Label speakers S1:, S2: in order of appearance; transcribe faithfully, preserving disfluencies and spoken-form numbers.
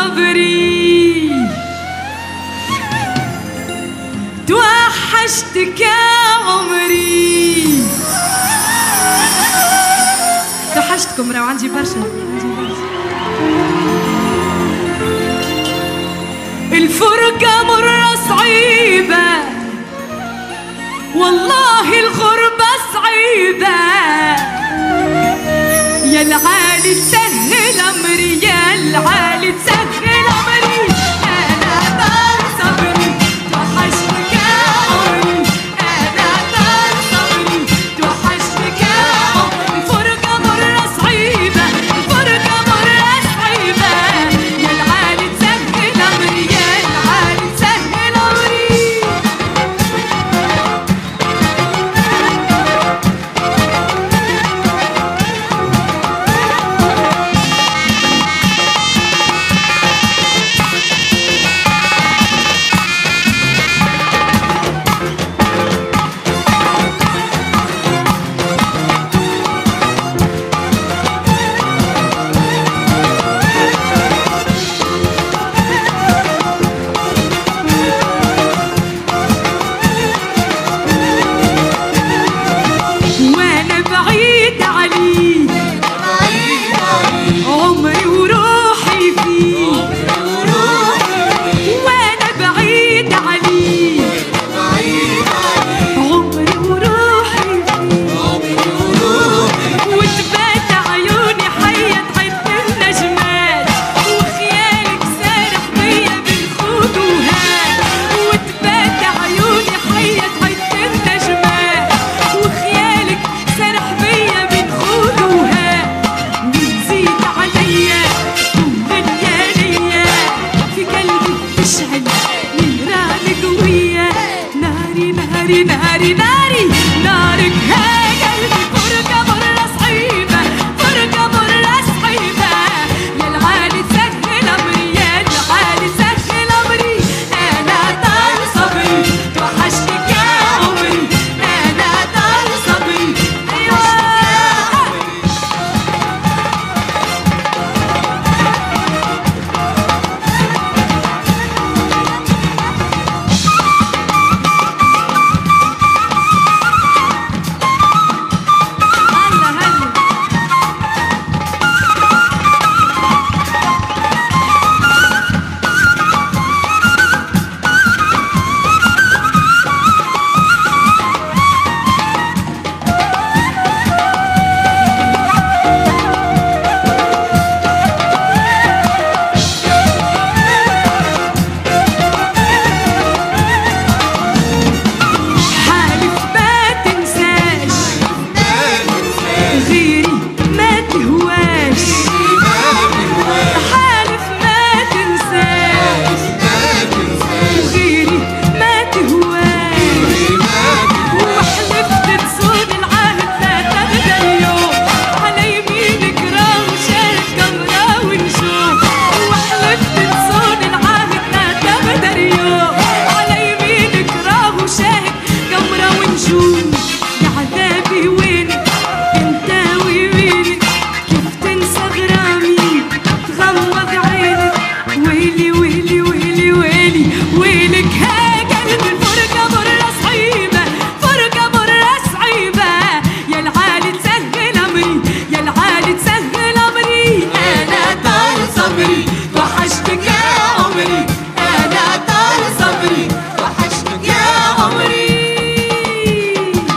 S1: صبري توحشتك يا عمري. توحشتكم راهو عندي برشا عندي برشا. الفرقة مرة صعيبة والله الغربة صعيبة، يا العالي تسهل أمري يا العالي تسهل أمري. أنا طال صبري توحشتك يا عمري، أنا طال صبري توحشتك يا عمري. الفرقة مرة صعيبة الفرقة مرة صعيبة، يا العالي تسهل أمري يا العالي تسهل أمري. ناري ناري ناري نارك هاي قلبي. فرقة مرة صعيبة فرقة مرة صعيبة، يا العالي تسهل أمري يا العالي تسهل أمري. أنا طال صبري توحشتك يا عمري، أنا طال صبري. أيوة ويلي ويلي ويلي ويلي ويلي